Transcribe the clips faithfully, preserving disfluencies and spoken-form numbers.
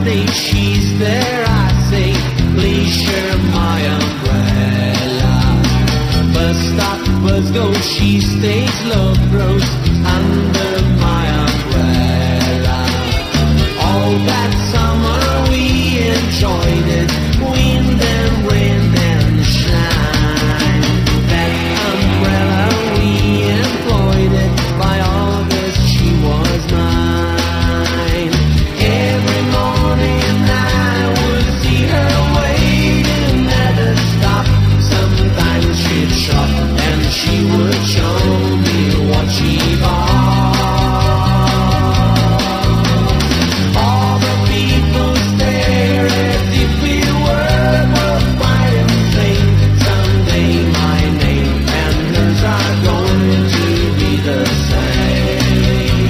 whether she's there, I say, please share my umbrella. Bus stop, bus go, she stays, love grows under my umbrella. All that summer we enjoyed it, wind and rain and shine. That umbrella we employed it, by August she was mine. Every morning I would see her waiting at a stop. Sometimes she'd shop and she would show me what she bought. All the people stare as if we were both quite insane. Someday my name and hers are going to be the same.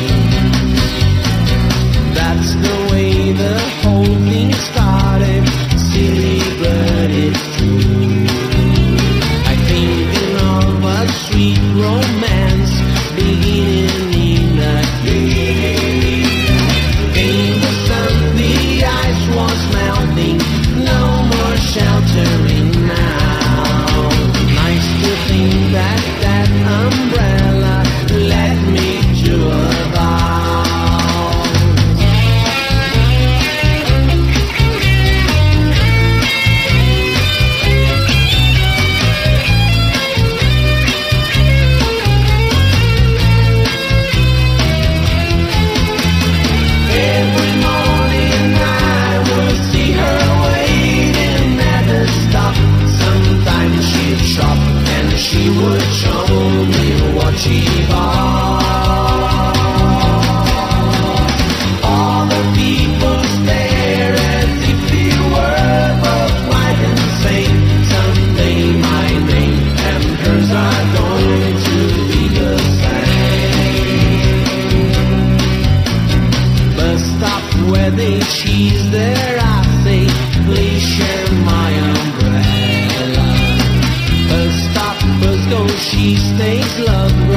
That's the way the whole thing started, silly but it's true. I thinking of a sweet romance beginning again. Came the sun, the ice was melting, no more sheltering now. Nice to think that that umbrella led me to a vow. Every morning I would see her waiting at a stop. Sometimes she'd shop and she would show me what she bought. All the people stare as if we were both quite insane. Someday my name and hers are going to be the same. Bus stop, whether she's there, I say, please share my umbrella. Bus stop, bus go, she stays, love